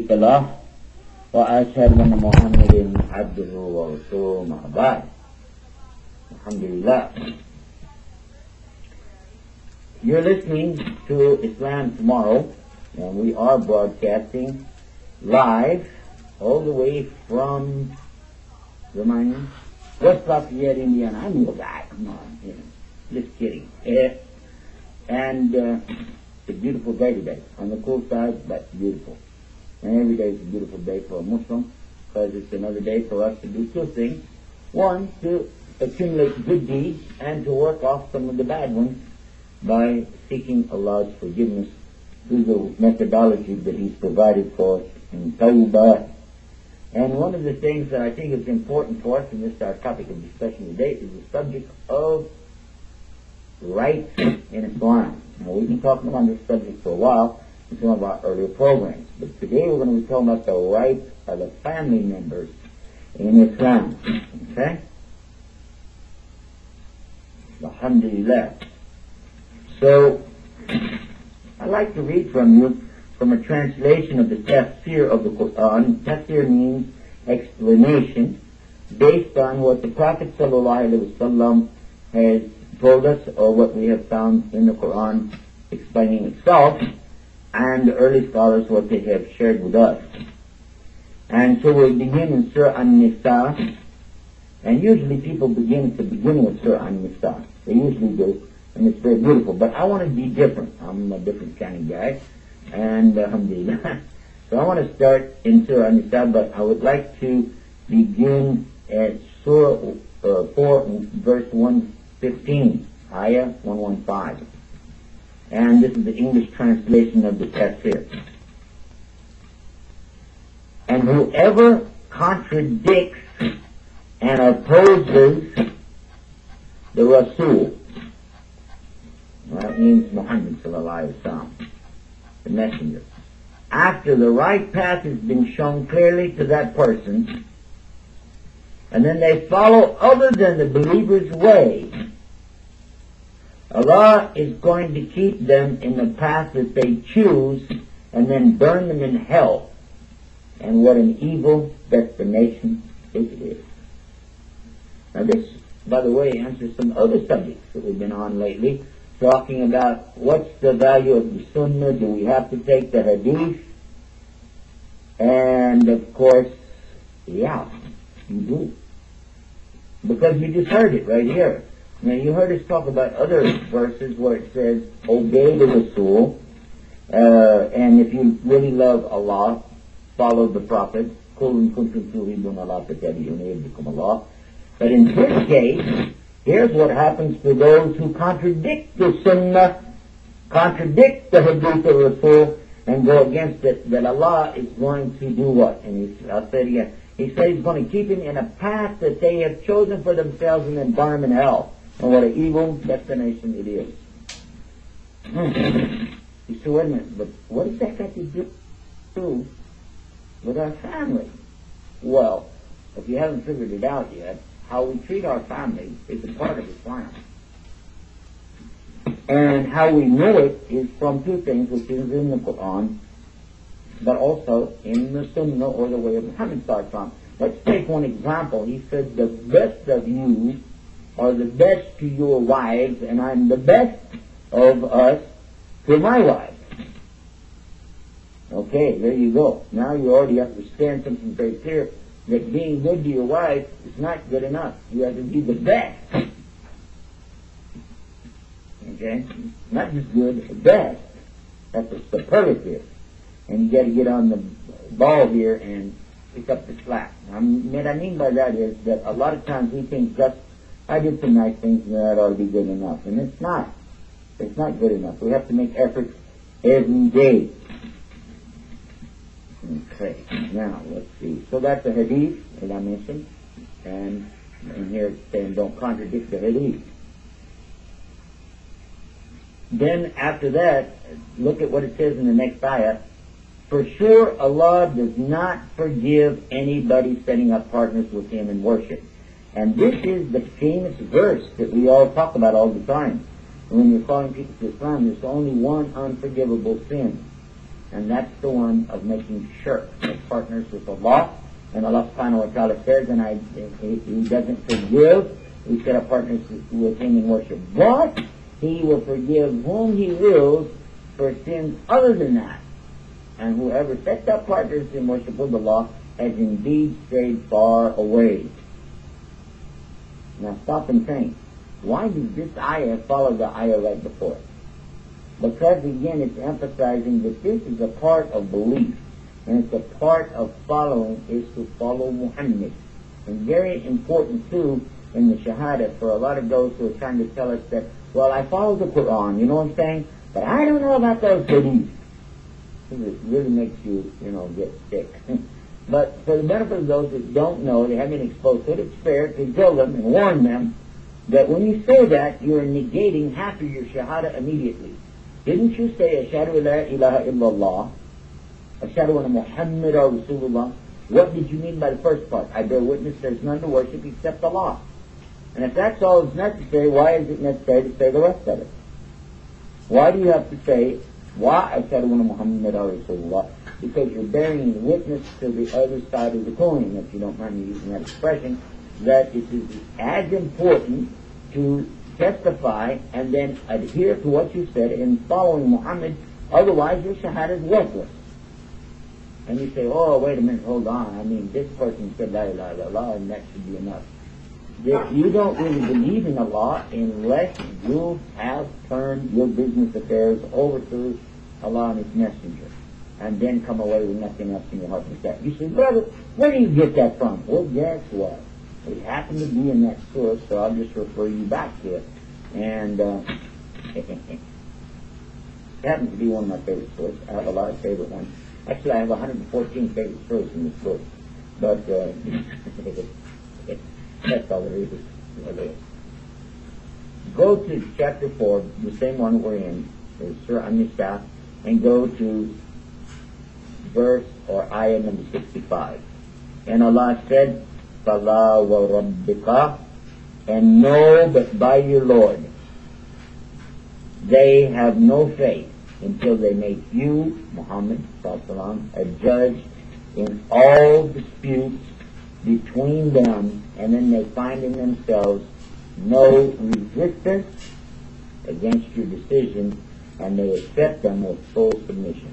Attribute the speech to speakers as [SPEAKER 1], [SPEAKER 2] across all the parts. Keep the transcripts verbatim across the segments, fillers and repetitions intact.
[SPEAKER 1] شريك له وأشهد أن محمدا عبده ورسوله ما بعد. Alhamdulillah. You're listening to Islam Tomorrow, and we are broadcasting live all the way from, remind me, West Lafayette, Indiana. I knew a guy, come on, you know, just kidding. Yeah. And uh, it's a beautiful day today. On the cool side, but beautiful. And every day is a beautiful day for a Muslim, because it's another day for us to do two things. One, to accumulate good deeds and to work off some of the bad ones by seeking Allah's forgiveness through the methodology that He's provided for us in Tawbah. And one of the things that I think is important for us, and this is our topic of discussion today, is the subject of rights in Islam. Now, we've been talking about this subject for a while in some of our earlier programs, but today we're going to be talking about the rights of the family members in Islam. Okay? Alhamdulillah. So, I'd like to read from you from a translation of the tafsir of the Quran. Tafsir means explanation based on what the Prophet ﷺ has told us or what we have found in the Quran explaining itself, and the early scholars what they have shared with us. And so we'll begin in Surah An-Nisa, and usually people begin at the beginning of Surah An-Nisa. They usually do, and it's very beautiful. But I want to be different. I'm a different kind of guy, and alhamdulillah. So I want to start in Surah An-Nisa, but I would like to begin at Surah uh, four, verse one fifteen, Ayah one fifteen. And this is the English translation of the tafsir. And whoever contradicts and opposes the Rasul, that means Muhammad sallallahu alaihi wasallam, the messenger, after the right path has been shown clearly to that person, and then they follow other than the believer's way, Allah is going to keep them in the path that they choose and then burn them in hell. And what an evil destination it is. Now this, by the way, answers some other subjects that we've been on lately, talking about what's the value of the Sunnah, do we have to take the Hadith? And of course, yeah, you do. Because you just heard it right here. Now you heard us talk about other verses where it says, obey the Rasul, uh, and if you really love Allah, follow the Prophet. But in this case, here's what happens to those who contradict the Sunnah, contradict the Hadith of Rasul, and go against it, that Allah is going to do what? And he, I'll say it again. He says He's going to keep him in a path that they have chosen for themselves and then burn him in hell. And what an evil destination it is. Hmm. You say, wait a minute, but what does that got to do with our family? Well, if you haven't figured it out yet, how we treat our family is a part of Islam. And how we know it is from two things, which is in the Quran, but also in the Sunnah or the way of Muhammad sallallahu alaihi wasallam. Let's take one example. He said, the best of you are the best to your wives, and I'm the best of us to my wives. Okay, there you go. Now you already understand something very clear, that being good to your wife is not good enough. You have to be the best. Okay? Not just good, the best. That's a superlative. And you got to get on the ball here and pick up the slack. Now, what I mean by that is that a lot of times we think just, I did some nice things and that ought to be good enough. And it's not. It's not good enough. We have to make efforts every day. Okay, now let's see. So that's the Hadith that I mentioned. And, and here it's saying don't contradict the Hadith. Then after that, look at what it says in the next ayah. For sure Allah does not forgive anybody setting up partners with Him in worship. And this is the famous verse that we all talk about all the time. When you're calling people to Islam, there's only one unforgivable sin. and that's the one of making shirk, of partners with Allah. And Allah subhanahu wa ta'ala says, and I, he, he doesn't forgive, we set up partners with him in worship. But he will forgive whom he wills for sins other than that. And whoever sets up partners in worship with Allah has indeed strayed far away. Now stop and think. Why does this ayah follow the ayah right before it? Because again it's emphasizing that this is a part of belief. And it's a part of following is to follow Muhammad. And very important too in the Shahada for a lot of those who are trying to tell us that, well, I follow the Quran, you know what I'm saying? But I don't know about those hadiths. It really makes you, you know, get sick. But for the benefit of those that don't know, they haven't been exposed to it, it's fair to tell them and warn them that when you say that, you're negating half of your Shahada immediately. Didn't you say, Ashhadu la ilaha illallah, Ashhadu anna Muhammad Rasulullah? What did you mean by the first part? I bear witness there's none to worship except Allah. And if that's all that's necessary, why is it necessary to say the rest of it? Why do you have to say, why Ashhadu anna Muhammad Rasulullah? Because you're bearing witness to the other side of the coin, if you don't mind me using that expression, that it is as important to testify and then adhere to what you said in following Muhammad, otherwise your Shahada is worthless. And you say, oh, wait a minute, hold on, I mean, this person said la ilaha illallah and that should be enough. That you don't really believe in Allah unless you have turned your business affairs over to Allah and His Messenger, and then come away with nothing else in your heart but that. You say, brother, where do you get that from? Well, guess what? We happen to be in that source, so I'll just refer you back to it. And uh, it happens to be one of my favorite sources. I have a lot of favorite ones. Actually, I have one hundred fourteen favorite stories in this book. But uh, that's all there is. Go to chapter four, the same one we're in, Surah An-Nisa, and go to verse or ayah number sixty-five. And Allah said, Fala wa rabbika, and know that by your Lord, they have no faith until they make you, Muhammad, a judge in all disputes between them, and then they find in themselves no resistance against your decision, and they accept them with full submission.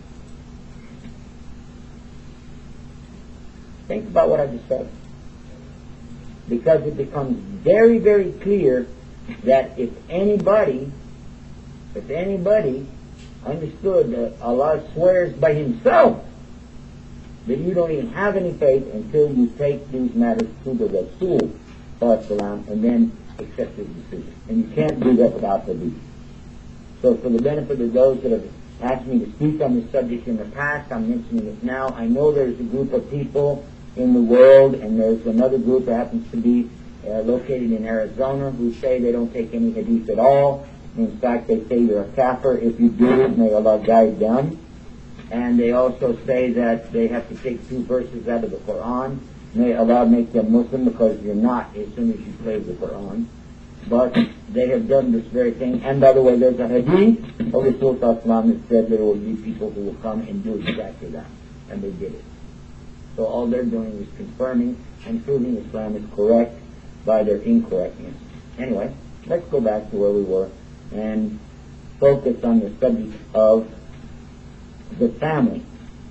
[SPEAKER 1] Think about what I just said. Because it becomes very, very clear that if anybody, if anybody understood that Allah swears by Himself that you don't even have any faith until you take these matters to the Rasul and then accept His decision. And you can't do that without belief. So for the benefit of those that have asked me to speak on this subject in the past, I'm mentioning it now. I know there's a group of people in the world, and there's another group that happens to be uh, located in Arizona who say they don't take any hadith at all. In fact, they say you're a kafir if you do. May Allah guide them. And they also say that they have to take two verses out of the Quran. May Allah make them Muslim, because you're not as soon as you play the Quran. But they have done this very thing. And by the way, there's a hadith of Rasul that said there will be people who will come and do exactly that. And they did it. So all they're doing is confirming and proving Islam is correct by their incorrectness. Anyway, let's go back to where we were and focus on the subject of the family.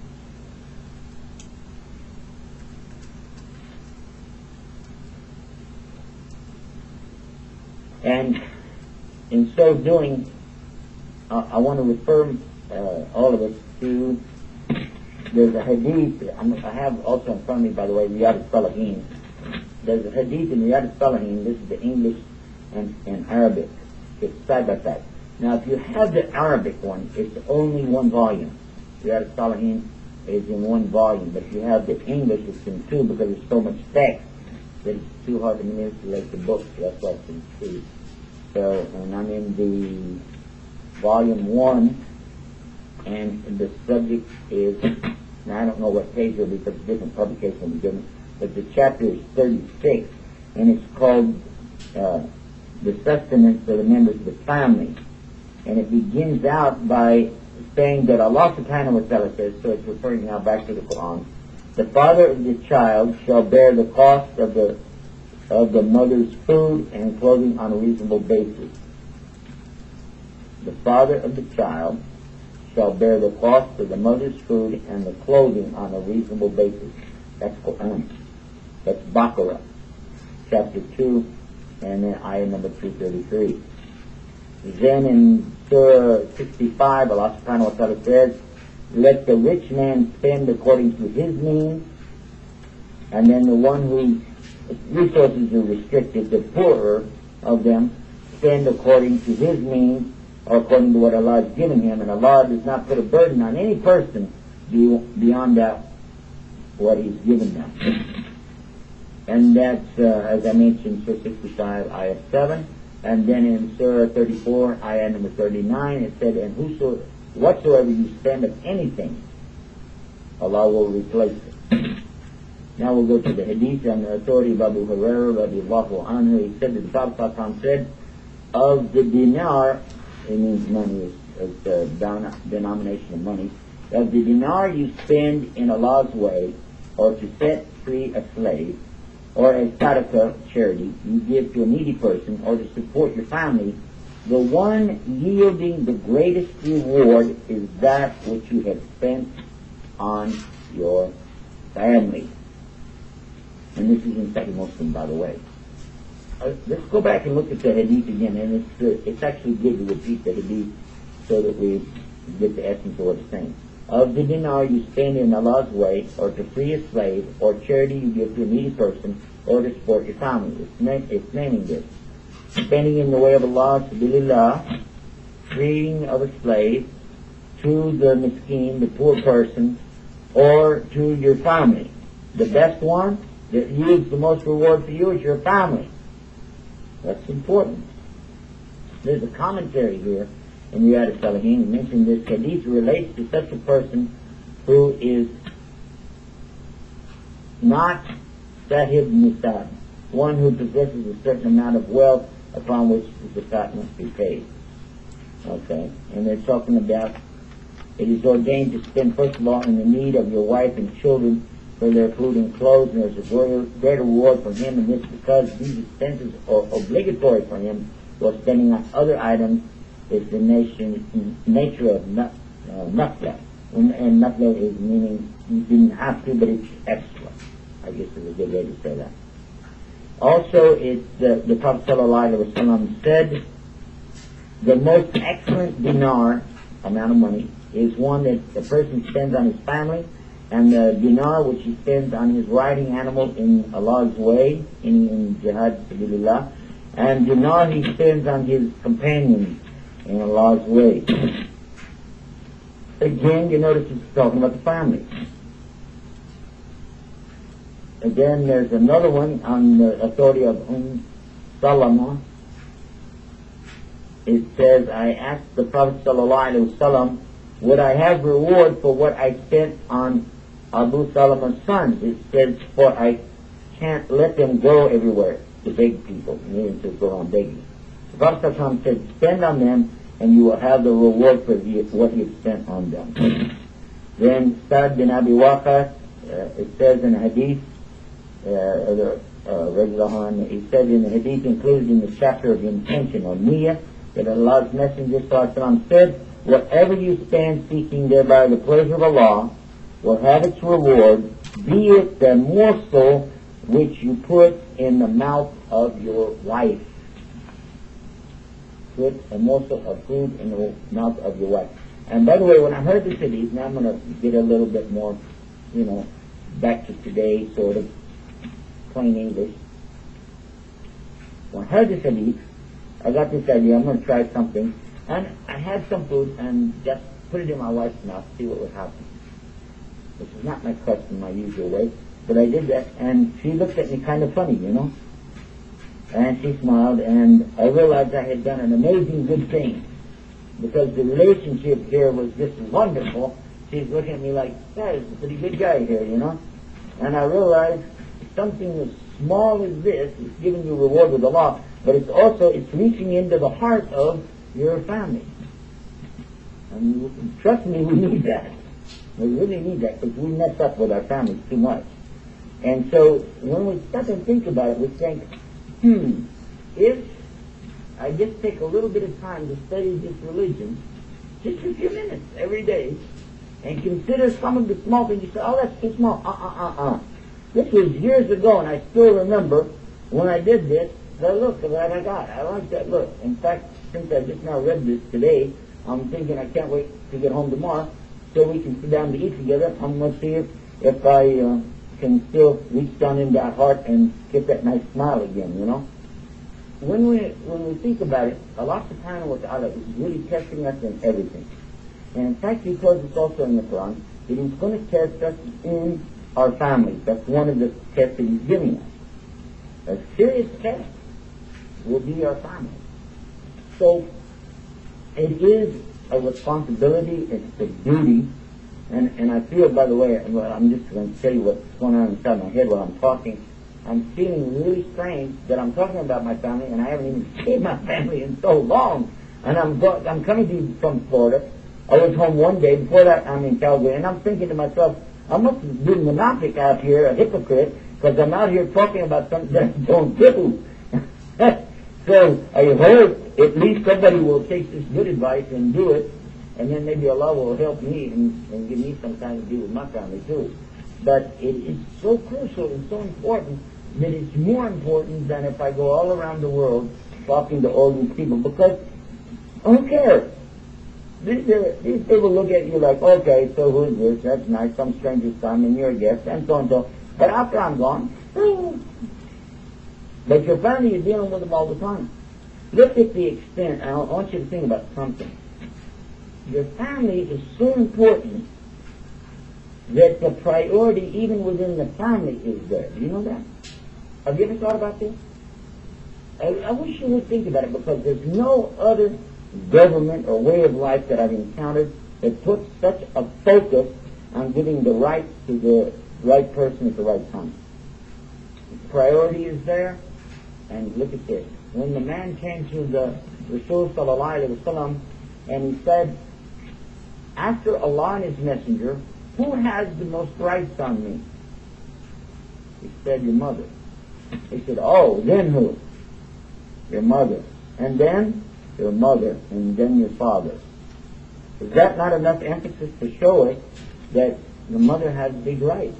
[SPEAKER 1] And in so doing, uh, I want to refer uh, all of us to, there's a hadith, I'm, I have also in front of me, by the way, Riyadh al-Salihin. There's a hadith in Riyadh al-Salihin, this is the English and, and Arabic. It's side by side. Now if you have the Arabic one, it's only one volume. Riyadh al-Salihin is in one volume, but if you have the English, it's in two, because there's so much text that it's too hard to manipulate the book, so that's why it's in two. So, and I'm in the volume one, and the subject is, now I don't know what page it will be, because different publications will be given, but the chapter is thirty-six, and it's called uh, The Sustenance of the Members of the Family. And it begins out by saying that Allah subhanahu wa ta'ala says, so it's referring now back to the Quran, the father of the child shall bear the cost of the of the mother's food and clothing on a reasonable basis. The father of the child shall bear the cost of the mother's food and the clothing on a reasonable basis. That's Quran. That's Baqarah, chapter two, and then ayah number two thirty-three. Then in Surah sixty-five, Allah subhanahu wa ta'ala says, let the rich man spend according to his means, and then the one whose resources are restricted, the poorer of them, spend according to his means, or according to what Allah has given him, and Allah does not put a burden on any person beyond that, what He's given them. And that's, uh, as I mentioned, Surah sixty-five, ayah seven, and then in Surah thirty-four, ayah number thirty-nine, it said, and whoso, whatsoever you spend of anything, Allah will replace it. Now we'll go to the hadith on the authority of Abu Hurairah radiallahu anhu. He said that the Prophet said, of the dinar, it means money, it's a denomination of money, of the dinar you spend in Allah's way, or to set free a slave, or as sadaqah, charity, you give to a needy person, or to support your family, the one yielding the greatest reward is that which you have spent on your family. And this is in Sahih Muslim, by the way. Uh, let's go back and look at the hadith again, and it's uh, it's actually good to repeat the hadith so that we get the essence of what it's saying. Of the dinar you spend in Allah's way, or to free a slave, or charity you give to a needy person, or to support your family. It's, na- it's naming this. Spending in the way of Allah, sabilillah, freeing of a slave, to the miskin, the poor person, or to your family. The best one that yields the most reward for you is your family. That's important. There's a commentary here in Riyadh al-Salihin. It mentioned this hadith relates to such a person who is not sahib nisab, one who possesses a certain amount of wealth upon which the zakat must be paid. Okay? And they're talking about it is ordained to spend first of all in the need of your wife and children for their food and clothes, and there's a greater, greater reward for him in this because these expenses are obligatory for him, while spending on other items is the nation, nature of nafla. Uh, and, and nafla is meaning you didn't have to, but it's extra. I guess is a good way to say that. Also, it's uh, the Prophet ﷺ said, the most excellent dinar, amount of money, is one that the person spends on his family, and the dinar which he spends on his riding animal in Allah's way, in, in jihad sabilillah, and dinar he spends on his companions in Allah's way. Again, you notice it's talking about the family. Again, there's another one on the authority of Umm Salama. It says, I asked the Prophet ﷺ, would I have reward for what I spent on Abu Salama's sons? It says, for I can't let them go everywhere to beg people, meaning to go on begging. The Prophet ﷺ said, spend on them and you will have the reward for the, what you spent on them. Then Sa'd bin Abi Waqqas, uh, it says in a hadith, uh, the, uh, he said in the hadith included in the chapter of intention or niyyah, that Allah's Messenger ﷺ said, whatever you spend seeking thereby the pleasure of Allah will have its reward, be it the morsel which you put in the mouth of your wife. Put a morsel of food in the mouth of your wife. And by the way, when I heard this hadith, now I'm going to get a little bit more, you know, back to today, sort of plain English. When I heard this hadith, I got this idea, I'm going to try something. And I had some food and just put it in my wife's mouth, see what would happen. This is not my custom, my usual way, but I did that, and she looked at me kind of funny, you know. And she smiled, and I realized I had done an amazing good thing, because the relationship here was just wonderful. She's looking at me like, that is a pretty good guy here, you know. And I realized something as small as this is giving you reward with Allah, but it's also, it's reaching into the heart of your family. I mean, trust me, we need that. We really need that because we mess up with our families too much. And so when we stop and think about it, we think, hmm, if I just take a little bit of time to study this religion, just a few minutes every day, and consider some of the small things, you say, oh, that's too small. Uh-uh-uh-uh. This was years ago, and I still remember when I did this, the look that I got. I like that look. In fact, since I just now read this today, I'm thinking I can't wait to get home tomorrow so we can sit down to eat together. I'm going to see if, if I uh, can still reach down in that heart and get that nice smile again, you know. When we when we think about it, Allah subhanahu wa ta'ala is really testing us in everything. And in fact, because it's also in the Quran, that He's going to test us in our families. That's one of the tests that He's giving us. A serious test will be our family. So it is a responsibility, it's a duty, and, and I feel, by the way, I'm just going to tell you what's going on inside my head while I'm talking. I'm feeling really strange that I'm talking about my family, and I haven't even seen my family in so long. And I'm go- I'm coming to you from Florida. I was home one day. Before that, I'm in Calgary, and I'm thinking to myself, I must be being monoptic out here, a hypocrite, because I'm out here talking about something that I don't do. So I hope at least somebody will take this good advice and do it, and then maybe Allah will help me and, and give me some time to do with my family too. But it is so crucial and so important that it's more important than if I go all around the world talking to all these people, because who cares? These, these people look at you like, okay, so who's this? That's nice, some stranger's come and you're a guest, and so and so. But after I'm gone, but your family is dealing with them all the time. Look at the extent, and I want you to think about something. Your family is so important that the priority even within the family is there. Do you know that? Have you ever thought about this? I, I wish you would think about it, because there's no other government or way of life that I've encountered that puts such a focus on giving the right to the right person at the right time. The priority is there, and look at this. When the man came to the Rasul sallallahu alayhi wa sallam and he said, after Allah and His Messenger, who has the most rights on me? He said, your mother. He said, oh, then who? Your mother. And then your mother, and then your father. Is that not enough emphasis to show us that the mother has big rights?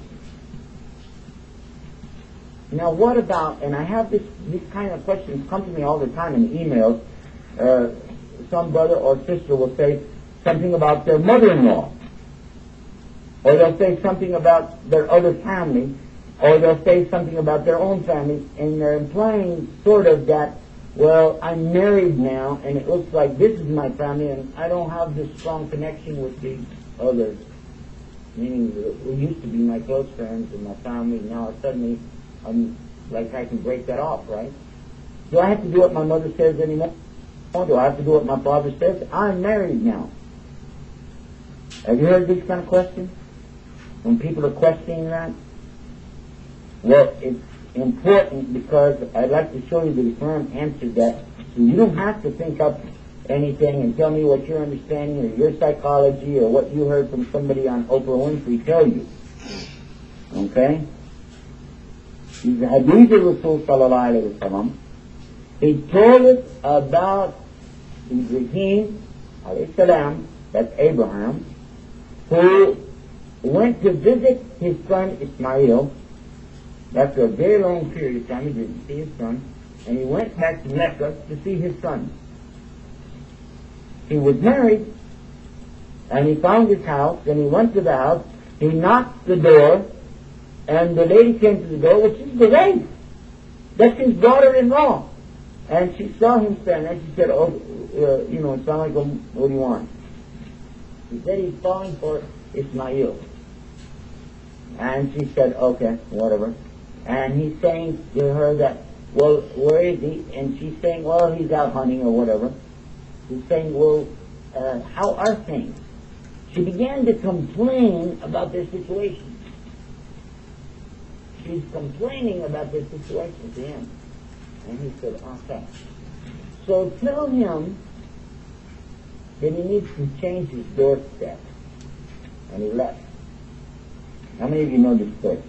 [SPEAKER 1] Now what about, and I have this, these kind of questions come to me all the time in emails, uh, some brother or sister will say something about their mother-in-law, or they'll say something about their other family, or they'll say something about their own family, and they're implying sort of that, well, I'm married now, and it looks like this is my family, and I don't have this strong connection with the others, meaning who used to be my close friends and my family. Now suddenly I'm like I can break that off, right? Do I have to do what my mother says anymore? Or do I have to do what my father says? I'm married now. Have you heard these kind of questions? When people are questioning that? Well, it's important because I'd like to show you the Islam answered that. So you don't have to think up anything and tell me what your understanding or your psychology or what you heard from somebody on Oprah Winfrey tell you. Okay? The Hadith of Rasul sallallahu alayhi wa sallam, he told us about Ibrahim alayhi salam, that's Abraham, who went to visit his son Ismail. After a very long period of time, he didn't see his son, and he went back to Mecca to see his son. He was married, and he found his house, and he went to the house, he knocked the door, and the lady came to the door, which is the wife. That's his daughter-in-law. And she saw him stand there, and she said, oh, uh, you know, Assalamu alaikum, what do you want? He said he's calling for Ismail. And she said, okay, whatever. And he's saying to her that, well, where is he? And she's saying, well, he's out hunting or whatever. He's saying, well, uh, how are things? She began to complain about their situation. She's complaining about their situation to him. And he said, okay. So tell him that he needs to change his doorstep. And he left. How many of you know this story?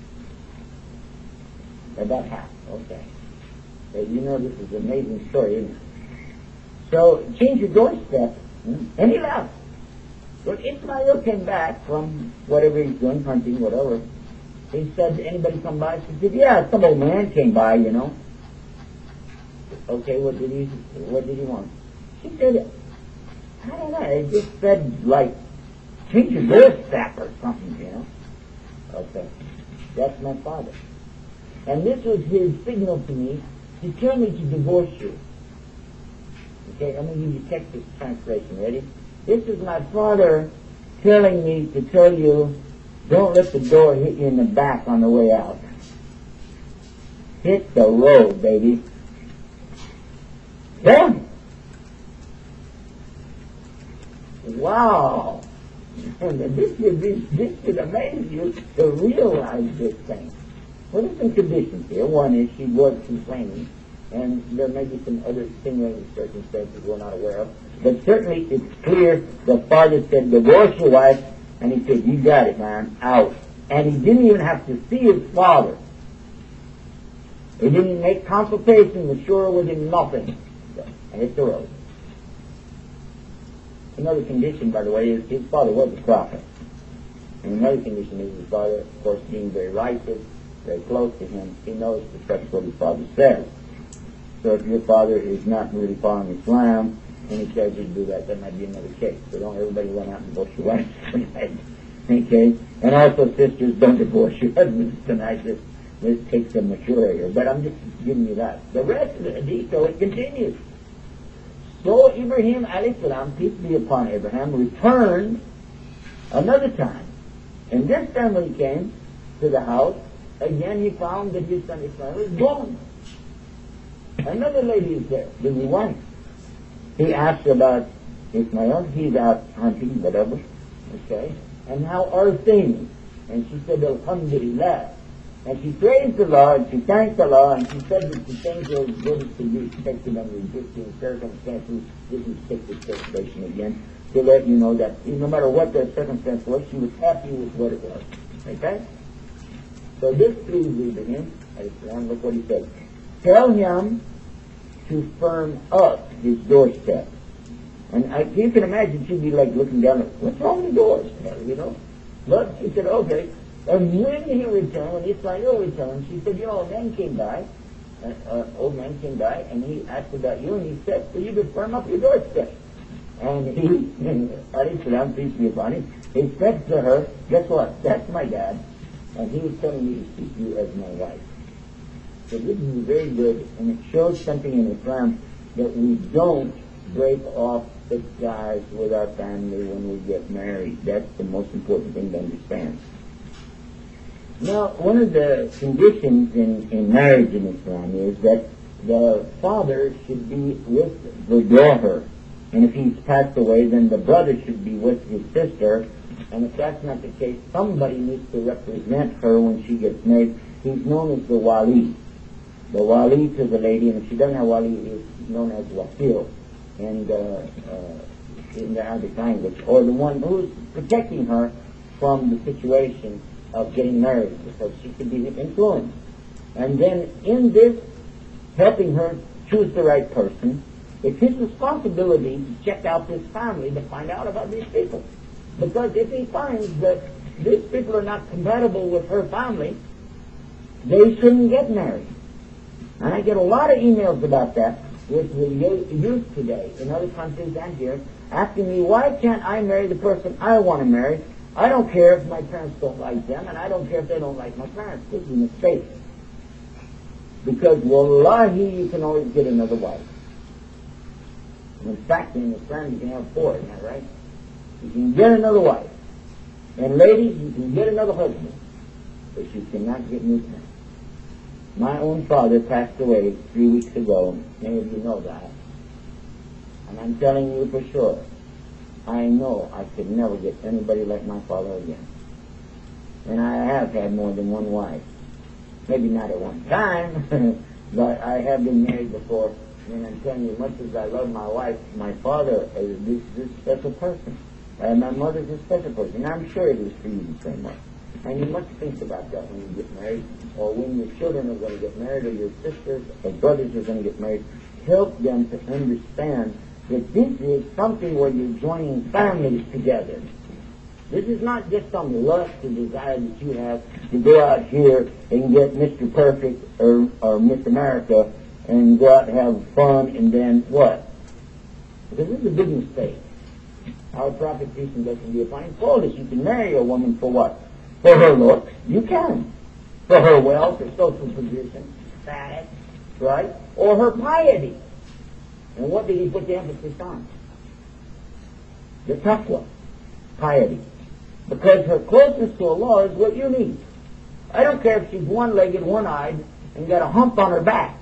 [SPEAKER 1] About half. Okay. But you know this is an amazing story, isn't it? So, change your doorstep. Hmm? And he left. Well, Ishmael came back from whatever he's doing, hunting, whatever. He said, anybody come by? She said, yeah, some old man came by, you know. Okay, what did he, what did he want? She said, I don't know, it just said, like, change your doorstep or something, you know. Okay, that's my father. And this was his signal to me to tell me to divorce you. Okay, I'm going to give you Texas translation. Ready? This is my father telling me to tell you, don't let the door hit you in the back on the way out. Hit the road, baby. Then, wow. this, should be, this should amaze you to realize this thing. Well, there's some conditions here. One is she was complaining, and there may be some other stimulating circumstances we're not aware of. But certainly it's clear the father said, divorce your wife, and he said, you got it, man, out. And he didn't even have to see his father. He didn't make consultation with sure with him nothing. And hit the road. Another condition, by the way, is his father was a prophet. And another condition is his father, of course, being very righteous, very close to him, he knows to trust what his father says. So if your father is not really following Islam, and he tells you to do that, that might be another case. So don't everybody run out and divorce your wife tonight. Okay? And also, sisters, don't divorce your husbands tonight. This, this takes some maturity. But I'm just giving you that. The rest of the detail, it continues. So Ibrahim alayhi salam, peace be upon Abraham, returned another time. And this time when he came to the house, again he found that his son Ismail was gone. Another lady is there, the wife. He asked about Ismail. He's out hunting, whatever. Okay. And how are things? And she said, Alhamdulillah. And she praised the Lord, she thanked Allah, and she said that the things are as good as can be expected under existing circumstances. This is Texas situation again, to let you know that no matter what the circumstance was, she was happy with what it was. Okay? So this pleased Ibrahim, and look what he said. Tell him to firm up his doorstep. And I, you can imagine she'd be like looking down at, what's wrong with the doors? You know? But she said, okay. And when he returned, when Ismail returned, she said, you know, a man came by, an uh, old man came by, and he asked about you, and he said, for you to firm up your doorstep. And he, alayhi salam, peace be upon him, he said to her, guess what? That's my dad. And he was telling me to keep you as my wife. So this is very good, and it shows something in Islam that we don't break off the ties with our family when we get married. That's the most important thing to understand. Now, one of the conditions in, in marriage in Islam is that the father should be with the daughter. And if he's passed away, then the brother should be with his sister. And if that's not the case, somebody needs to represent her when she gets married. He's known as the wali. The wali to the lady, and if she doesn't have wali, is known as wakil. And uh, uh, in the Arabic language, or the one who's protecting her from the situation of getting married, because she could be influenced. And then in this, helping her choose the right person, it's his responsibility to check out this family to find out about these people. Because if he finds that these people are not compatible with her family, they shouldn't get married. And I get a lot of emails about that with the youth today in other countries and here, asking me, why can't I marry the person I want to marry? I don't care if my parents don't like them, and I don't care if they don't like my parents. This is a mistake. Because, wallahi, you can always get another wife. In fact, in Islam, you can have four, isn't that right? You can get another wife. And ladies, you can get another husband. But you cannot get new parents. My own father passed away three weeks ago. Many of you know that. And I'm telling you for sure, I know I could never get anybody like my father again. And I have had more than one wife. Maybe not at one time, but I have been married before And I'm telling you, much as I love my wife, my father is this, this special person. And my mother's a special person. And I'm sure it is for you the same way. And you must think about that when you get married, or when your children are going to get married, or your sisters or brothers are going to get married. Help them to understand that this is something where you're joining families together. This is not just some lust or desire that you have to go out here and get Mister Perfect or, or Miss America and go out and have fun and then what? Because this is a big mistake. Our prophet, peace and blessing be upon him, told us you can marry a woman for what? For her looks. You can. For her wealth, her social position, status, right? Or her piety. And what did he put the emphasis on? The taqwa, piety. Because her closeness to Allah is what you need. I don't care if she's one-legged, one-eyed, and got a hump on her back.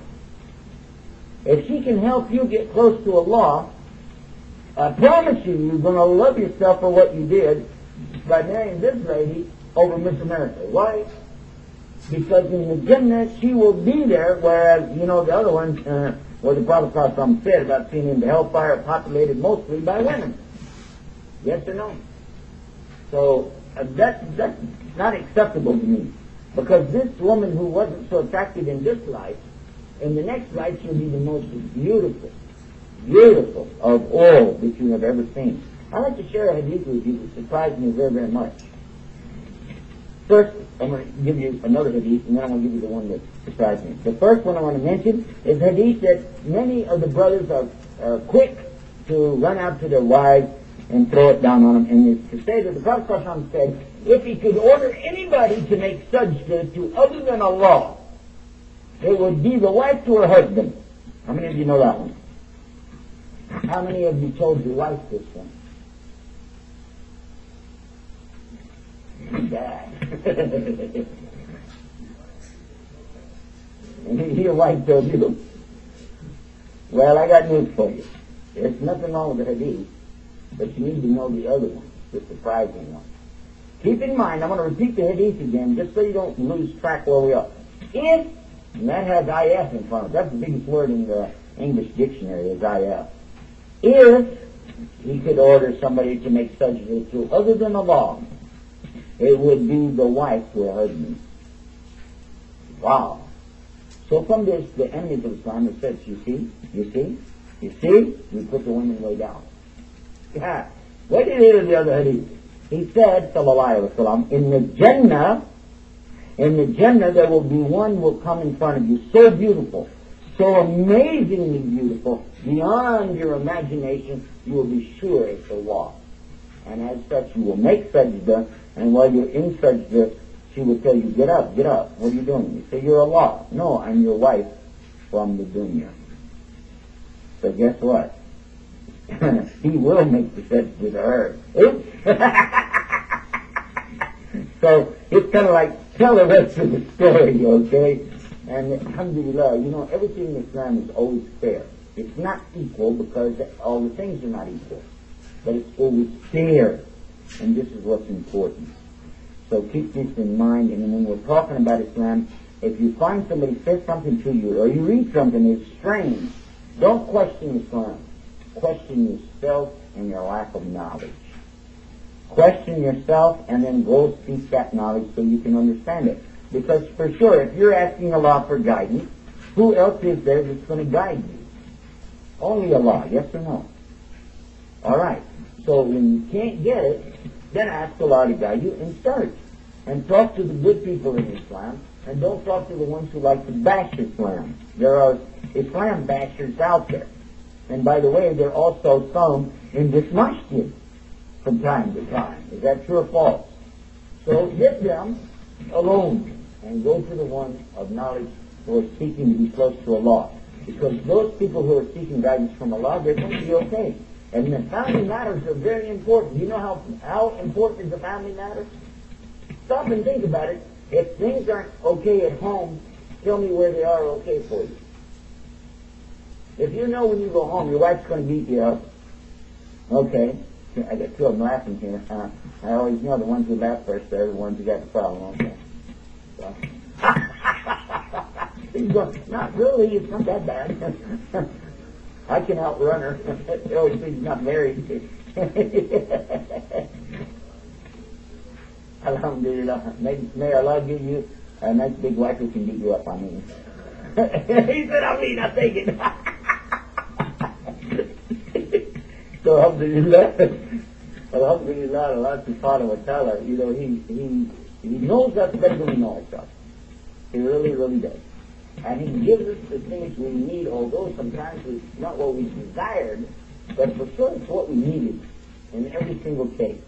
[SPEAKER 1] If she can help you get close to Allah, I promise you, you're going to love yourself for what you did by marrying this lady over Miss America. Why? Because in the Jannah, she will be there, whereas, you know, the other one, uh, what the Prophet ﷺ said about seeing in the hellfire populated mostly by women. Yes or no? So uh, that, that's not acceptable to me. Because this woman who wasn't so attractive in this life, in the next life she'll be the most beautiful, beautiful of all that you have ever seen. I'd like to share a hadith with you that surprised me very, very much. First, I'm going to give you another hadith, and then I'm going to give you the one that surprised me. The first one I want to mention is a hadith that many of the brothers are, are quick to run out to their wives and throw it down on them. And it's to say that the Prophet ﷺ said, if he could order anybody to make sajda to other than Allah, it would be the wife to her husband. How many of you know that one? How many of you told your wife this one? Dad. Your wife told you. Well, I got news for you. There's nothing wrong with the hadith, but you need to know the other one, the surprising one. Keep in mind, I'm going to repeat the hadith again, just so you don't lose track where we are. If, and that has I F in front of it, that's the biggest word in the English dictionary, is I F. If he could order somebody to make sajda to other than Allah, it would be the wife to her husband. Wow. So from this, the enemies of Islam have said, you see, you see, you see, we put the women way down. Yeah. What did he hear in the other hadith? He said, sallallahu alaihi wasallam, in the Jannah, in the Jannah there will be one who will come in front of you, so beautiful, so amazingly beautiful, beyond your imagination, you will be sure it's Allah. And as such, you will make sajda, and while you're in sajda, she will tell you, get up, get up. What are you doing? You say, you're Allah. No, I'm your wife from the dunya. So guess what? He will make the sajda with her. Oops. So it's kind of like, tell the rest of the story, okay? And alhamdulillah, you know, everything in Islam is always fair. It's not equal because all the things are not equal. But it's always fair. And this is what's important. So keep this in mind. And when we're talking about Islam, if you find somebody says something to you, or you read something that's strange, don't question Islam. Question yourself and your lack of knowledge. Question yourself and then go seek that knowledge so you can understand it. Because for sure, if you're asking Allah for guidance, who else is there that's going to guide you? Only Allah, yes or no? Alright, so when you can't get it, then ask Allah to guide you and search. And talk to the good people in Islam, and don't talk to the ones who like to bash Islam. There are Islam bashers out there. And by the way, there are also some in this masjid from time to time. Is that true or false? So get them alone and go to the ones of knowledge who are seeking to be close to Allah. Because those people who are seeking guidance from Allah, they're going to be okay. And the family matters are very important. Do you know how, how important is the family matter? Stop and think about it. If things aren't okay at home, tell me where they are okay for you. If you know when you go home, your wife's going to beat you up. Okay. I got two of them laughing here. Uh, I always know the ones who laugh first are the ones who got the problem. Okay. So. He's going, not really, it's not that bad. I can outrun her. Oh, she's not married. Alhamdulillah. May, may Allah give you a nice big wife who can beat you up, I mean. He said, I mean, I take it. So, Alhamdulillah. Alhamdulillah, Allah subhanahu wa ta'ala, you know, he, he, he knows us better than we know ourselves. He really, really does. And he gives us the things we need, although sometimes it's not what we desired, but for sure it's what we needed in every single case.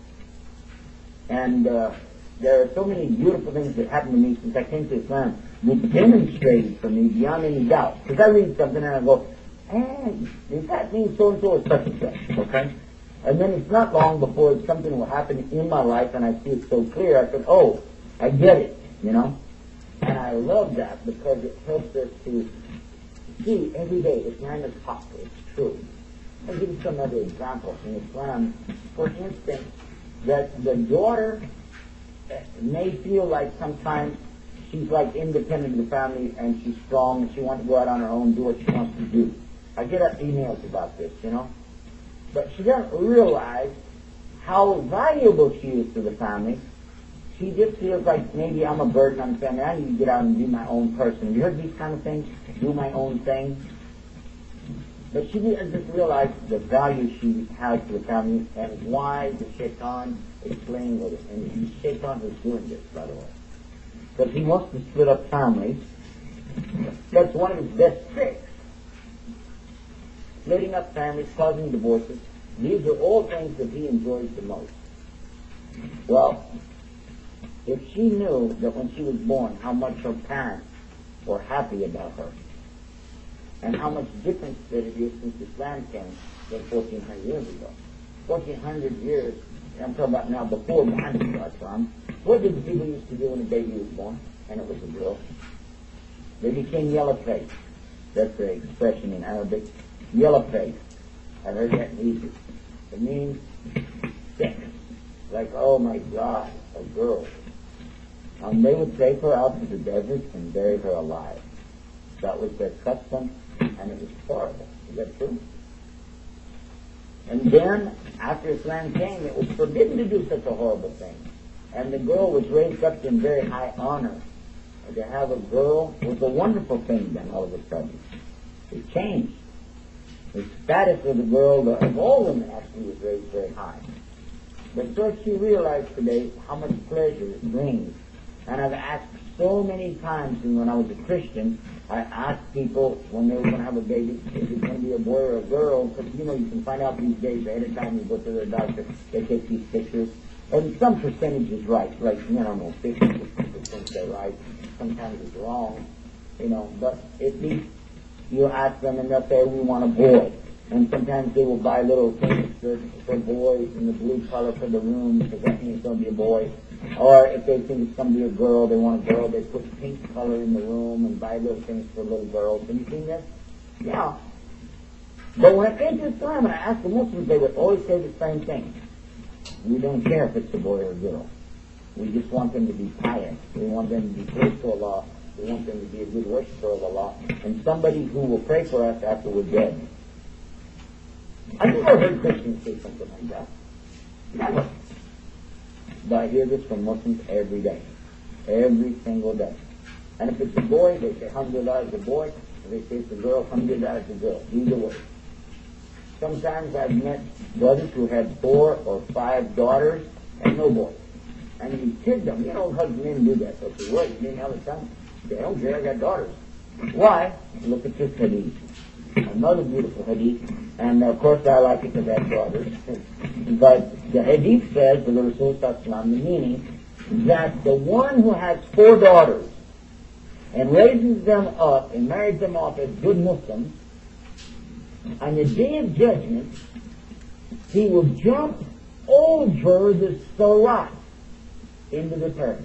[SPEAKER 1] And uh, there are so many beautiful things that happened to me since I came to Islam that demonstrated for me beyond any doubt. Because I read something and I go, hey, does that mean so-and-so is such and such, okay? And then it's not long before something will happen in my life and I see it so clear, I said, oh, I get it, you know? And I love that because it helps us to see every day Islam is possible, it's true. I'll give you some other examples in Islam. For instance, that the daughter may feel like sometimes she's like independent of the family and she's strong and she wants to go out on her own, do what she wants to do. I get emails about this, you know. But she doesn't realize how valuable she is to the family. She just feels like maybe I'm a burden on the family. I need to get out and be my own person. You heard these kind of things? Do my own thing. But she doesn't realize the value she has to the family and why the shaitan is playing with it. And the shaitan is doing this, by the way. Because he wants to split up families. That's one of his best tricks. Splitting up families, causing divorces. These are all things that he enjoys the most. Well, if she knew that when she was born how much her parents were happy about her, and how much difference that it is since Islam came than fourteen hundred years ago. fourteen hundred years, I'm talking about now before Muhammad got Islam, what did the people used to do when a baby was born, and it was a girl? They became yellow-faced. That's the expression in Arabic. Yellow-faced. I heard that in Egypt. It means sick. Like, oh my God, a girl. And they would take her out to the desert and bury her alive. That was their custom, and it was horrible. Is that true? And then, after Islam came, it was forbidden to do such a horrible thing. And the girl was raised up in very high honor. And to have a girl was a wonderful thing then, all of a sudden. It changed. The status of the girl, of all women actually, was raised very high. But so she realized today how much pleasure it brings. And I've asked so many times, and when I was a Christian, I asked people when they were going to have a baby, is it going to be a boy or a girl? Because, you know, you can find out these days ahead of time. You go to the doctor, they take these pictures. And some percentage is right, like, you know, fifty percent they're right. Sometimes it's wrong, you know. But at least you ask them and they'll say, we want a boy. And sometimes they will buy little things for, for boys in the blue color for the room, because that means it's going to be a boy. Or if they think it's going to be a girl, they want a girl, they put pink color in the room and buy little things for little girls. Have you seen this? Yeah. But when it came to Islam, and I asked the Muslims, they would always say the same thing. We don't care if it's a boy or a girl. We just want them to be pious. We want them to be close to Allah. We want them to be a good worshiper of Allah. And somebody who will pray for us after we're dead. I've never heard Christians say something like that. Never. But I hear this from Muslims every day. Every single day. And if it's a boy, they say, alhamdulillah, it's a boy. If they say it's a girl, alhamdulillah, it's a girl. Either way. Sometimes I've met brothers who had four or five daughters and no boys. And you kid them. You know, husband men do that. So say, what, you didn't have a son? They don't care, I got daughters. Why? Look at this hadith. Another beautiful hadith. And of course I like it because I have daughters. But the hadith says, the Rasul Sallallahu Alaihi Wasallam, the meaning, that the one who has four daughters and raises them up and marries them off as good Muslims, on the day of judgment, he will jump over the Sirat into the paradise.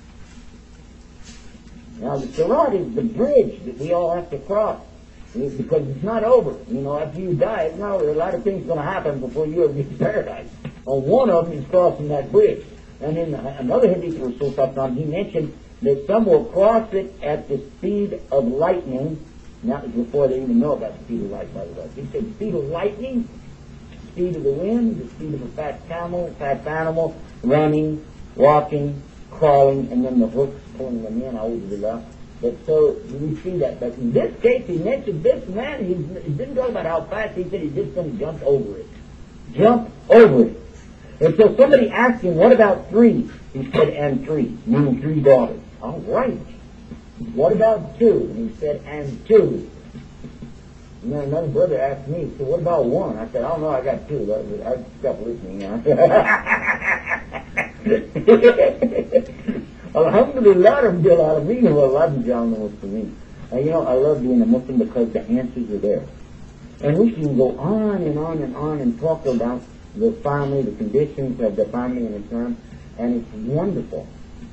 [SPEAKER 1] Now the Sirat is the bridge that we all have to cross. It's because it's not over. You know, after you die, it's not over. A lot of things going to happen before you ever get to paradise. Well, one of them is crossing that bridge. And in another hadith of Rasul Sallallahu Alaihi Wasallam, he mentioned that some will cross it at the speed of lightning, And that was before they even know about the speed of light, by the way. He said speed of lightning, speed of the wind, the speed of a fat camel, fat animal, running, walking, crawling, and then the hooks pulling them in. I always do that. But so we see that. But in this case, he mentioned this man. He, he didn't talk about how fast. He said he's just going to jump over it. Jump over it. And so somebody asked him, what about three? He said, and three, meaning three daughters. All right. What about two? And he said, and two. And then another brother asked me, so what about one? I said, I don't know, I got two. I stopped listening. Alhamdulillah, Rabbil Alameen, wa Allah Muslimin. And you know, I love being a Muslim because the answers are there. And we can go on and on and on and talk about the family, the conditions of the family in Islam, and it's wonderful.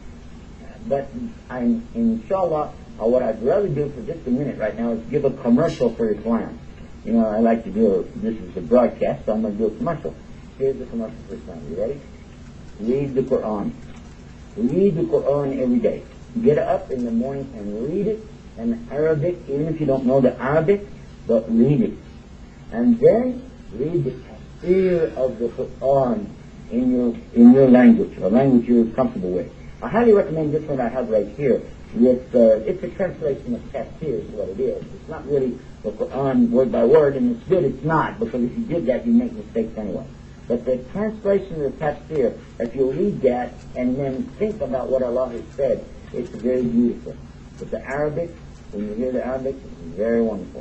[SPEAKER 1] But I'm, inshallah, uh, what I'd rather do for just a minute right now is give a commercial for Islam. You know, I like to do, a, this is a broadcast, so I'm going to do a commercial. Here's the commercial for Islam. You ready? Read the Quran. Read the Quran every day. Get up in the morning and read it in Arabic, even if you don't know the Arabic, but read it. And then read the tafsir of the Quran in your in your language, a language you're comfortable with. I highly recommend this one I have right here. It's, uh, it's a translation of tafsir is what it is. It's not really the Quran word by word, and it's good it's not, because if you did that, you make mistakes anyway. But the translation of the tafsir, if you read that and then think about what Allah has said, it's very beautiful. But the Arabic, when you hear the Arabic, it's very wonderful.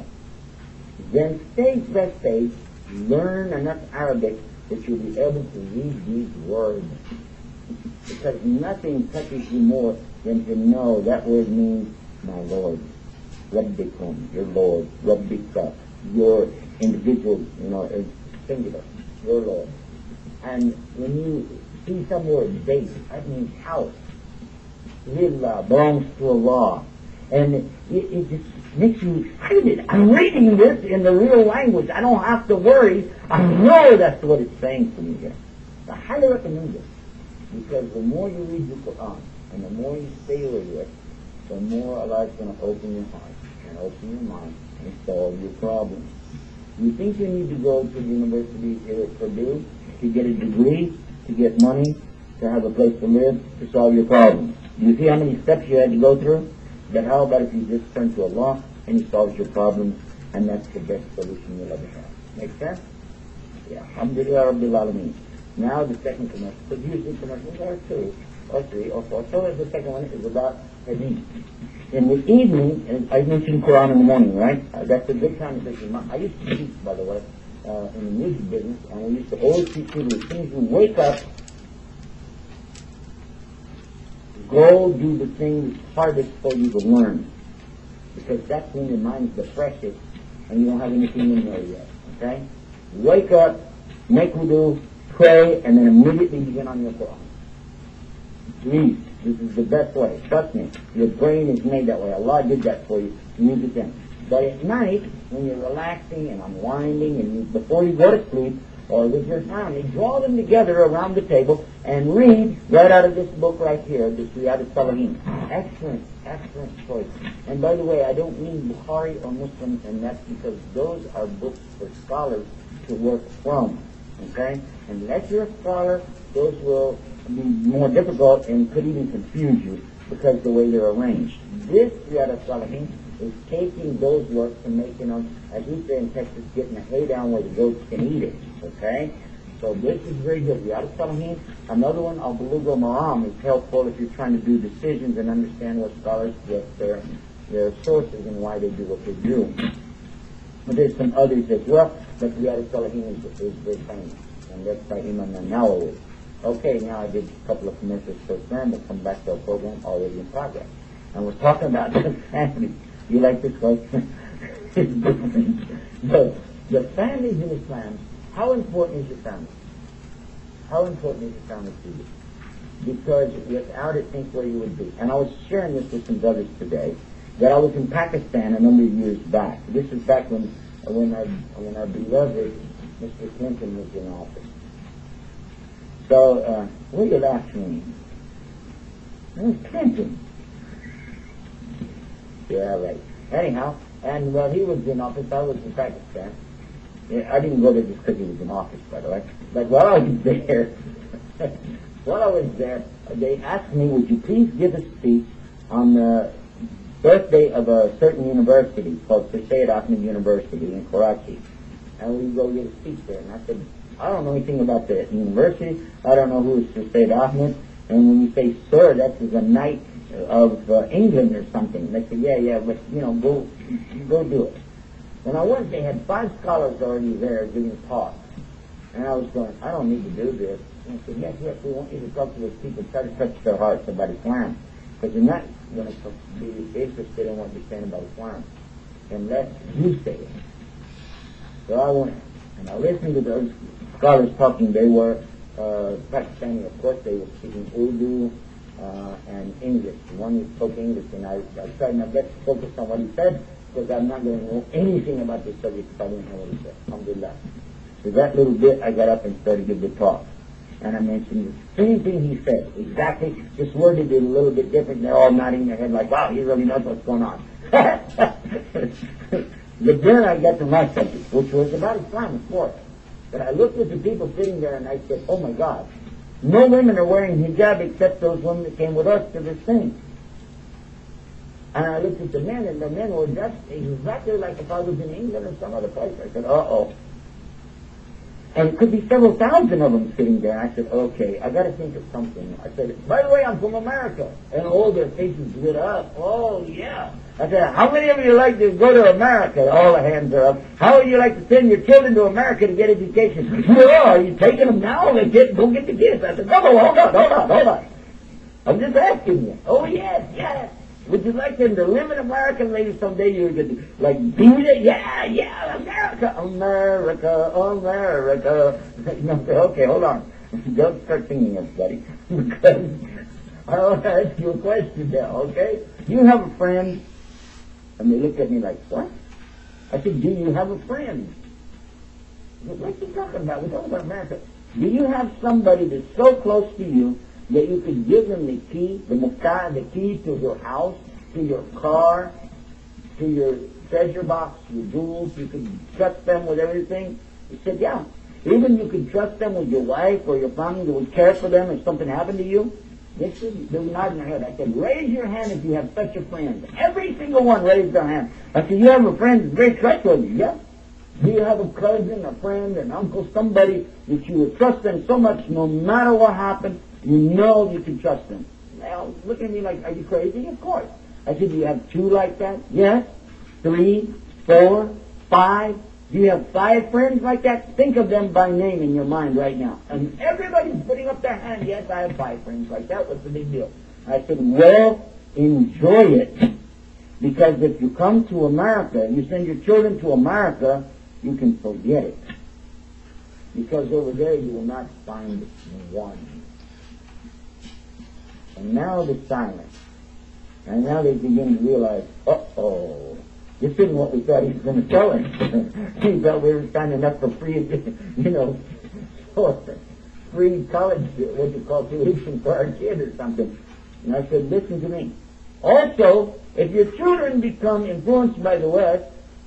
[SPEAKER 1] Then stage by stage, learn enough Arabic that you'll be able to read these words. Because nothing touches you more than to know that word means my Lord. Rabbikum, your Lord. Rabbika, your individual, you know, is singular, your Lord. And when you see some word, base, that means house. Lillah belongs to Allah. And it, it just makes you excited. I'm reading this in the real language. I don't have to worry. I know that's what it's saying to me here. I highly recommend it. Because the more you read the Quran and the more you stay with it, the more Allah is going to open your heart and open your mind and solve your problems. You think you need to go to the university here at Purdue to get a degree, to get money, to have a place to live, to solve your problems. Do you see how many steps you had to go through? But how about if you just turn to Allah and He solves your problems, and that's the best solution you'll ever have. Make sense? Yeah. Alhamdulillah Rabbil Alameen. Now the second commercial. But usually commercials are two, or three, or four. So the second one is about Hadith. In the evening, and I mentioned Quran in the morning, right? Uh, that's a good time to teach. I used to teach, by the way, uh, in the music business, and we used to always teach people as soon as you wake up, go do the thing that's hardest for you to learn. Because that's when your mind's the freshest, and you don't have anything in there yet, okay? Wake up, make wudu, pray, and then immediately begin on your Quran. Please, this is the best way. Trust me. Your brain is made that way. Allah did that for you. Use it then. But at night, when you're relaxing and unwinding, and you, before you go to sleep, or with your family, draw them together around the table and read right out of this book right here, this Riyadh al-Salihin. Excellent, excellent choice. And by the way, I don't mean Bukhari or Muslim, and that's because those are books for scholars to work from. Okay? Unless you're a scholar, those will be more difficult and could even confuse you because of the way they're arranged. This Riyadh al-Salihin is taking those works and making them, as we say in Texas, getting the hay down where the goats can eat it. Okay? So this is very good. Riyadh al-Salihin. Another one, Al-Bulugh al-Maram, is helpful if you're trying to do decisions and understand what scholars get their, their sources and why they do what they do. But there's some others as well, but Riyadh al-Salihin is, is very famous. And that's by Imam al-Nawawi. Okay, now I did a couple of commercials for Islam. We'll come back to our program already in progress. And we're talking about the family. You like this question? It's different. So, the families in Islam, how important is your family? How important is your family to you? Because without it, think where you would be. And I was sharing this with some brothers today, that I was in Pakistan a number of years back. This is back when, when, our, when our beloved Mister Clinton was in office. So, uh, what are you laughing at? It was Clinton. Yeah, right. Anyhow, And while he was in office, I was in Pakistan. Yeah, I didn't go there just because he was in office, by the way. But while I was there, while I was there, they asked me, would you please give a speech on the birthday of a certain university called Sir Syed Ahmed University in Karachi. And we go get a speech there. And I said, I don't know anything about the university. I don't know who is Sir Syed Ahmed. And when you say sir, that's a knight of uh, England or something. And they said, yeah, yeah, but, you know, go, go do it. When I went, they had five scholars already there giving talks. And I was going, I don't need to do this. And I said, yes, yes, we want you to talk to those people, try to touch their hearts about Islam. Because they're not going to be interested in what you're saying about Islam unless you say it. So I went, and I listened to those scholars talking. They were uh, Pakistani, of course. They were speaking Urdu uh, and English. One spoke English, and I, I tried my best to focus on what he said, because I'm not going to know anything about this subject if I didn't know what he said. Alhamdulillah. So that little bit, I got up and started to give the talk. And I mentioned the same thing he said, exactly, just worded it a little bit different. They're all nodding their head like, wow, he really knows what's going on. But then I got to my subject, which was about Islam, of course. But I looked at the people sitting there and I said, oh my God, no women are wearing hijab except those women that came with us to this thing. And I looked at the men, and the men were dressed exactly like if I was in England or some other place. I said, uh-oh. And it could be several thousand of them sitting there. I said, okay, I got to think of something. I said, by the way, I'm from America. And all their faces lit up. Oh, yeah. I said, how many of you like to go to America? All the hands are up. How would you like to send your children to America to get education? Well, are you taking them now? They get, go get the kids. I said, no, no, hold on, hold on, hold on. I'm just asking you. Oh, yes, yes. Would you like them to live in America? Maybe someday you could, like, do it? Yeah, yeah, America, America, America. No, okay, hold on. Don't start singing, everybody. Because I want to ask you a question now, okay? You have a friend? And they looked at me like, what? I said, do you have a friend? What are you talking about? We're talking about America. Do you have somebody that's so close to you that you could give them the key, the muftah, the key to your house, to your car, to your treasure box, your jewels? You could trust them with everything? He said, yeah. Even you could trust them with your wife or your family that would care for them if something happened to you? They said, they were nodding their head. I said, raise your hand if you have such a friend. Every single one raised their hand. I said, you have a friend that's very trustworthy? Yeah. Do you have a cousin, a friend, an uncle, somebody that you would trust them so much no matter what happened, you know you can trust them? Now, look at me like, are you crazy? Of course. I said, do you have two like that? Yes. Three, four, five. Do you have five friends like that? Think of them by name in your mind right now. And everybody's putting up their hand. Yes, I have five friends like that. What's the big deal? I said, well, enjoy it. Because if you come to America, you send your children to America, you can forget it. Because over there you will not find one. And now the silence. And now they begin to realize, uh-oh, this isn't what we thought he was going to tell us. He thought we were signing up for free, you know, for free college, what you call tuition for our kid or something. And I said, listen to me. Also, if your children become influenced by the West,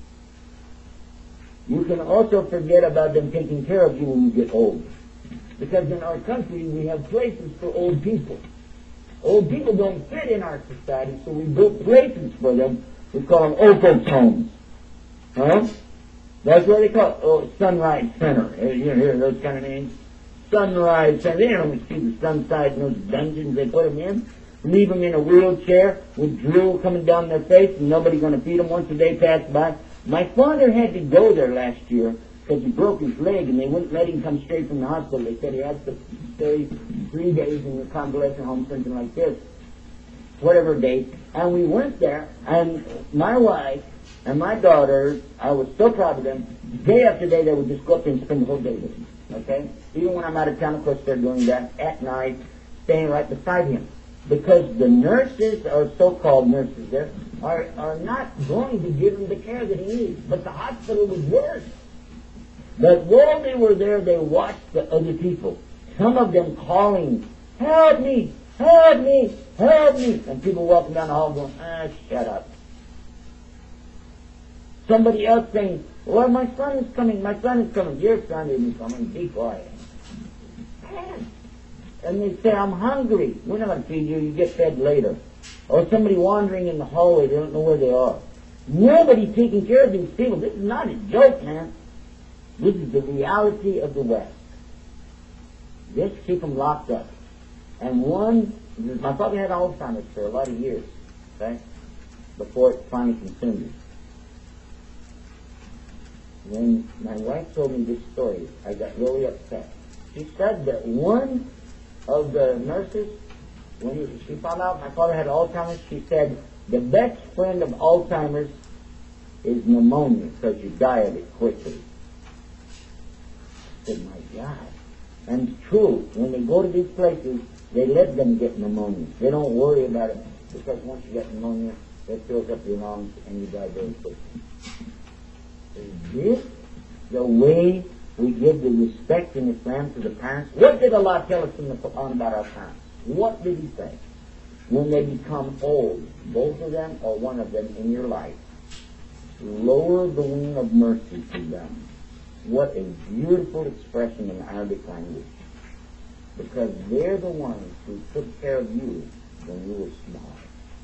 [SPEAKER 1] you can also forget about them taking care of you when you get old. Because in our country, we have places for old people. Old people don't fit in our society, so we built places for them. We call them old folks' homes. Huh? That's what they call it. Oh, Sunrise Center. You hear those kind of names? Sunrise Center. They don't see the sun side in those dungeons they put them in. Leave them in a wheelchair with drool coming down their face, and nobody's going to feed them once a day pass by. My father had to go there last year because he broke his leg, and they wouldn't let him come straight from the hospital. They said he had to stay three days in the convalescent home, something like this, whatever day. And we went there, and my wife and my daughters, I was so proud of them. Day after day, they would just go up there and spend the whole day with me. Okay? Even when I'm out of town, of course, they're doing that at night, staying right beside him. Because the nurses, or so-called nurses there, are, are not going to give him the care that he needs. But the hospital was worse. But while they were there, they watched the other people. Some of them calling, help me, help me, help me. And people walking down the hall going, ah, shut up. Somebody else saying, well, my son is coming, my son is coming. Your son isn't coming, be quiet. And they say, I'm hungry. We're not going to feed you, you get fed later. Or somebody wandering in the hallway, they don't know where they are. Nobody's taking care of these people. This is not a joke, man. This is the reality of the West. Just keep them locked up. And one, my father had Alzheimer's for a lot of years, okay, before it finally consumed him. When my wife told me this story, I got really upset. She said that one of the nurses, when he, she found out my father had Alzheimer's, she said, the best friend of Alzheimer's is pneumonia, because you die of it quickly. I said, my God. And it's true, when they go to these places, they let them get pneumonia. They don't worry about it, because once you get pneumonia, it fills up your lungs and you die very quickly. Is this the way we give the respect in Islam to the parents? What did Allah tell us in the Quran about our parents? What did He say? When they become old, both of them or one of them in your life, lower the wing of mercy to them. What a beautiful expression in Arabic language. Because they're the ones who took care of you when you were small.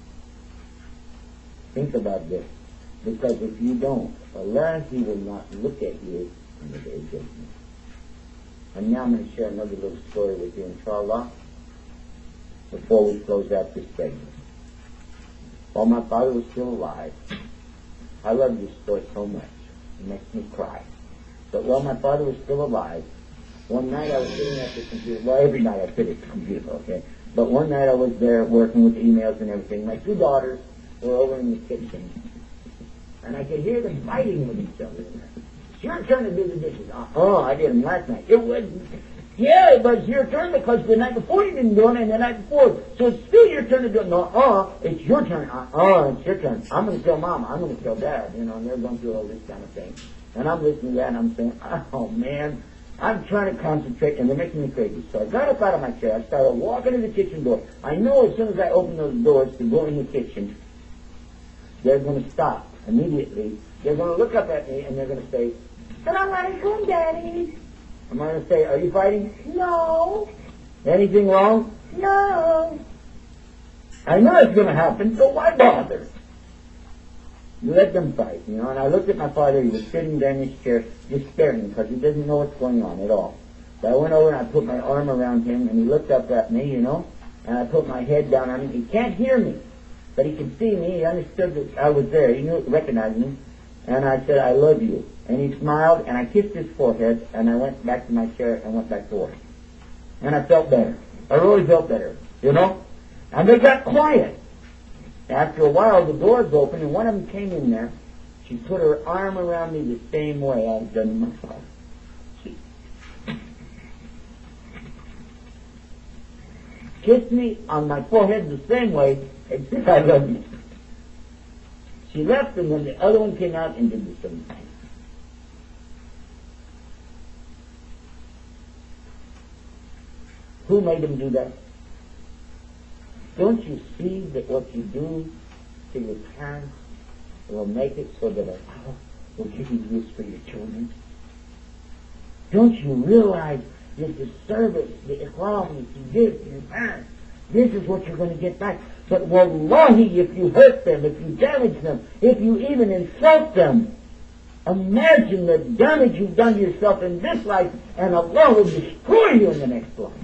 [SPEAKER 1] Think about this. Because if you don't, Allah, He will not look at you in the day of judgment. And now I'm going to share another little story with you, inshallah, before we close out this segment. While my father was still alive, I love this story so much. It makes me cry. But while my father was still alive, one night I was sitting at the computer. Well, every night I sit at the computer, okay? But one night I was there working with emails and everything. My two daughters were over in the kitchen. And I could hear them fighting with each other in there. It's your turn to do the dishes. Oh, I did them last night. It was, yeah, it was your turn because the night before you didn't do them and the night before. So it's still your turn to do it. No, uh, it's your turn. Uh, uh, it's your turn. I'm going to tell Mama. I'm going to tell Dad. You know, and they're going through all this kind of thing. And I'm listening to that and I'm saying, oh, man, I'm trying to concentrate and they're making me crazy. So I got up out of my chair. I started walking to the kitchen door. I know as soon as I open those doors to go in the kitchen, they're going to stop immediately. They're going to look up at me and they're going to say, Salaam alaikum, Daddy. I'm going to say, are you fighting? No. Anything wrong? No. I know it's going to happen, so why bother? You let them fight, you know. And I looked at my father. He was sitting there in his chair, just staring, because he doesn't know what's going on at all. So I went over and I put my arm around him, and he looked up at me, you know, and I put my head down on him. He can't hear me, but he could see me. He understood that I was there. He knew, recognized me. And I said, I love you. And he smiled, and I kissed his forehead, and I went back to my chair and went back to work. And I felt better. I really felt better, you know. And they got quiet. After a while, the doors opened, and one of them came in there. She put her arm around me the same way I've done myself. She kissed me on my forehead the same way, except I love you. She left, and then the other one came out and did the same thing. Who made them do that? Don't you see that what you do to your parents will make it so that Allah will give you this for your children? Don't you realize that the service, the ikhram that you give to your parents, this is what you're going to get back? But wallahi, if you hurt them, if you damage them, if you even insult them, imagine the damage you've done to yourself in this life, and Allah will destroy you in the next life.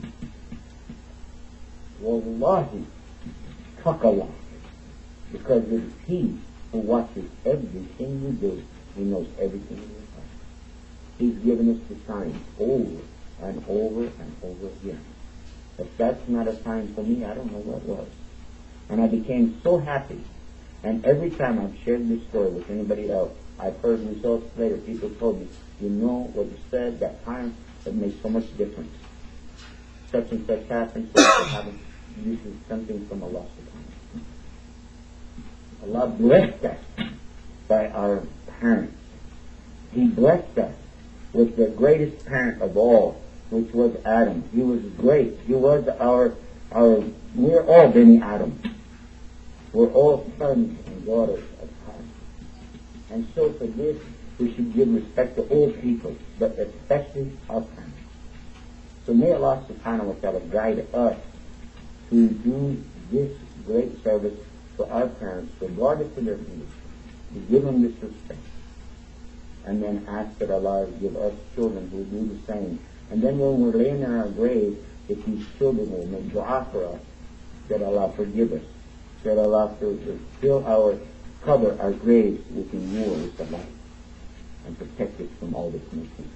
[SPEAKER 1] Wallahi, taqallah, because it is He who watches everything you do. He knows everything in your heart. He's given us the signs over and over and over again. If that's not a sign for me, I don't know what was. And I became so happy. And every time I've shared this story with anybody else, I've heard results later. People told me, you know what you said that time, it made so much difference. Such and such happened, such and happened. This is something from Allah subhanahu wa ta'ala. Allah blessed us by our parents. He blessed us with the greatest parent of all, which was Adam. He was great. He was our, our, we're all Bani Adam. We're all sons and daughters of Adam. And so for this, we should give respect to all people, but especially our parents. So may Allah subhanahu wa ta'ala guide us to do this great service for our parents, regardless of their condition, to give them this respect. And then ask that Allah give us children who do the same. And then when we're laying in our grave, that these children will make dua for us, that Allah forgive us, that Allah fill our, cover our graves with the wars of life, and protect us from all this missing.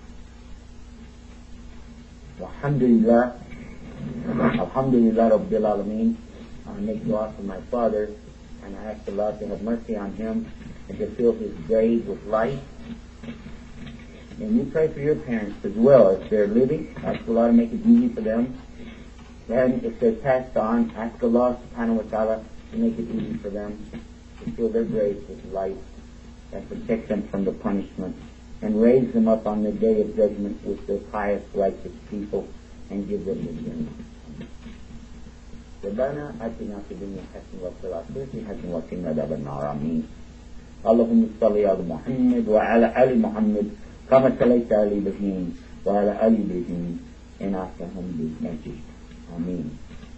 [SPEAKER 1] Alhamdulillah, Alhamdulillah Rabbil Alameen. I make dua for my father, and I ask Allah to have mercy on him and to fill his grave with light. And you pray for your parents as well. If they're living, ask Allah to make it easy for them. And if they're passed on, ask Allah subhanahu wa ta'ala to make it easy for them, to fill their graves with light and protect them from the punishment, and raise them up on the day of judgment with the pious, righteous people, and give them the Jannah. ربنا آتنا في الدنيا حسنة وفي الآخرة حسنة وقنا عذاب النار آمين. اللهم صل على محمد وعلى آل محمد كما صليت على إبراهيم وعلى آل إبراهيم إنك حميد مجيد. Amen.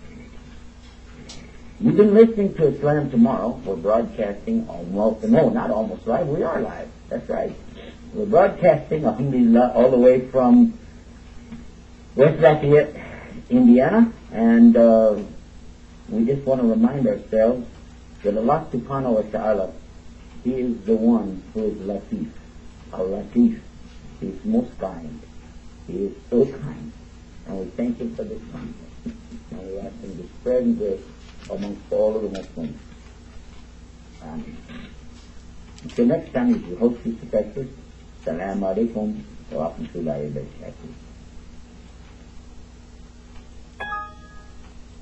[SPEAKER 1] You've been listening to Islam Tomorrow. We're broadcasting almost, no, not almost live, we are live. That's right. We're broadcasting, alhamdulillah, all the way from West Lafayette, Indiana, and uh, we just want to remind ourselves that Allah subhanahu wa ta'ala, He is the one who is Latif. Al-Latif. He is most kind. He is so kind. And we thank Him for this kindness. And we ask Him to spread this amongst all of the Muslims. Amen. Until next time, this is your host, Mister Texas. Assalamu alaikum wa rahmatullahi wa barakatuh.